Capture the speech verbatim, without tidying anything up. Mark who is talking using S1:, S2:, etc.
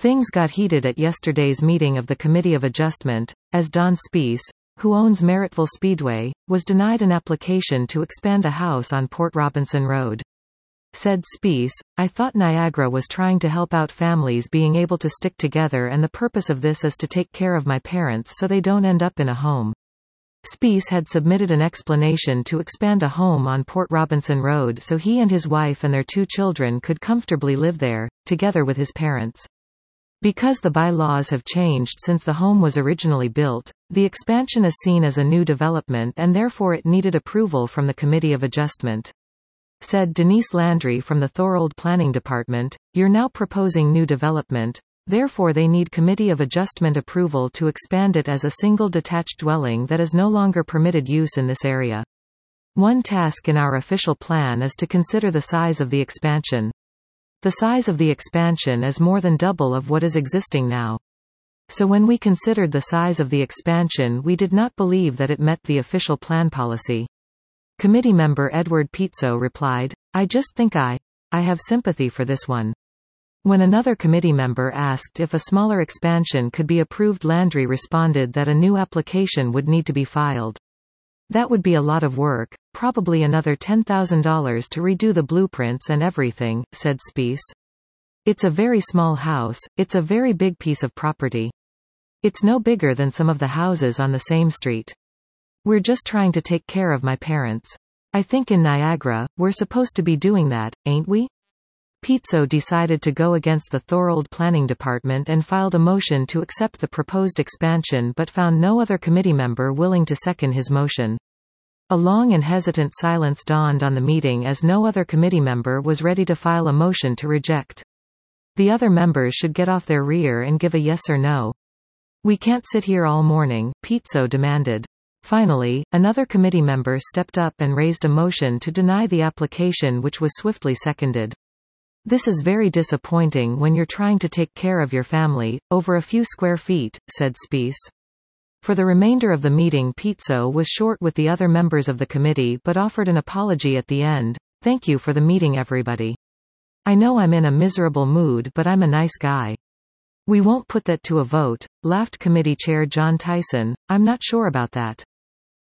S1: Things got heated at yesterday's meeting of the Committee of Adjustment, as Don Speece, who owns Merrittville Speedway, was denied an application to expand a house on Port Robinson Road. Said Speece, "I thought Niagara was trying to help out families being able to stick together, and the purpose of this is to take care of my parents so they don't end up in a home." Speece had submitted an explanation to expand a home on Port Robinson Road so he and his wife and their two children could comfortably live there, together with his parents. Because the bylaws have changed since the home was originally built, the expansion is seen as a new development and therefore it needed approval from the Committee of Adjustment. Said Denise Landry from the Thorold Planning Department, "You're now proposing new development, therefore they need Committee of Adjustment approval to expand it as a single detached dwelling that is no longer permitted use in this area. One task in our official plan is to consider the size of the expansion. The size of the expansion is more than double of what is existing now. So when we considered the size of the expansion, we did not believe that it met the official plan policy." Committee member Edward Pizzo replied, "I just think I, I have sympathy for this one." When another committee member asked if a smaller expansion could be approved, Landry responded that a new application would need to be filed. "That would be a lot of work, probably another ten thousand dollars to redo the blueprints and everything," said Speece. "It's a very small house, it's a very big piece of property. It's no bigger than some of the houses on the same street. We're just trying to take care of my parents. I think in Niagara, we're supposed to be doing that, ain't we?" Pizzo decided to go against the Thorold Planning Department and filed a motion to accept the proposed expansion but found no other committee member willing to second his motion. A long and hesitant silence dawned on the meeting as no other committee member was ready to file a motion to reject. The other members should get off their rear and give a yes or no. "We can't sit here all morning," Pizzo demanded. Finally, another committee member stepped up and raised a motion to deny the application, which was swiftly seconded. "This is very disappointing when you're trying to take care of your family, over a few square feet," said Speece. For the remainder of the meeting, Pizzo was short with the other members of the committee but offered an apology at the end. "Thank you for the meeting, everybody. I know I'm in a miserable mood, but I'm a nice guy." "We won't put that to a vote," laughed committee chair John Tyson. "I'm not sure about that."